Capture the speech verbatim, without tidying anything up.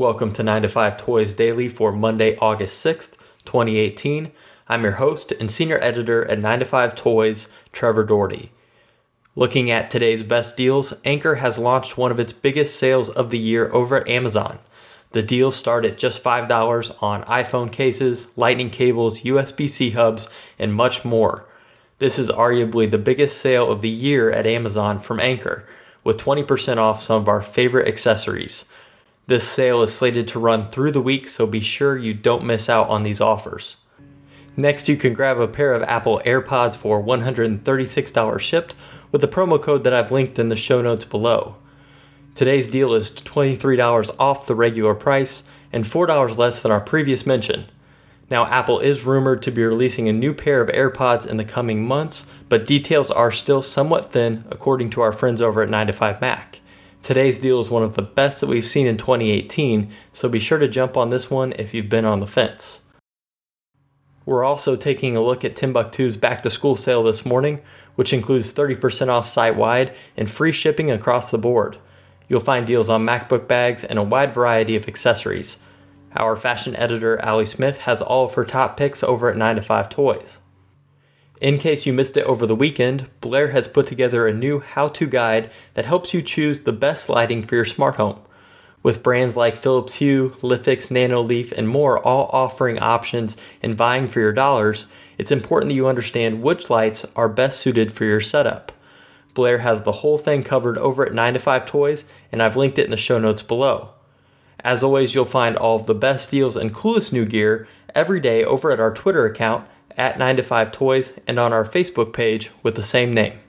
Welcome to nine to five Toys Daily for Monday, August sixth, twenty eighteen. I'm your host and senior editor at nine to five Toys, Trevor Doherty. Looking at today's best deals, Anker has launched one of its biggest sales of the year over at Amazon. The deals start at just five dollars on iPhone cases, lightning cables, U S B-C hubs, and much more. This is arguably the biggest sale of the year at Amazon from Anker, with twenty percent off some of our favorite accessories. This sale is slated to run through the week, so be sure you don't miss out on these offers. Next, you can grab a pair of Apple AirPods for one hundred thirty-six dollars shipped with the promo code that I've linked in the show notes below. Today's deal is twenty-three dollars off the regular price and four dollars less than our previous mention. Now, Apple is rumored to be releasing a new pair of AirPods in the coming months, but details are still somewhat thin according to our friends over at nine to five Mac. Today's deal is one of the best that we've seen in twenty eighteen, so be sure to jump on this one if you've been on the fence. We're also taking a look at Timbuktu's back-to-school sale this morning, which includes thirty percent off site-wide and free shipping across the board. You'll find deals on MacBook bags and a wide variety of accessories. Our fashion editor, Allie Smith, has all of her top picks over at nine to five Toys. In case you missed it over the weekend, Blair has put together a new how-to guide that helps you choose the best lighting for your smart home. With brands like Philips Hue, Lifix, Nanoleaf, and more all offering options and vying for your dollars, it's important that you understand which lights are best suited for your setup. Blair has the whole thing covered over at nine to five Toys, and I've linked it in the show notes below. As always, you'll find all of the best deals and coolest new gear every day over at our Twitter account, at nine to five Toys, and on our Facebook page with the same name.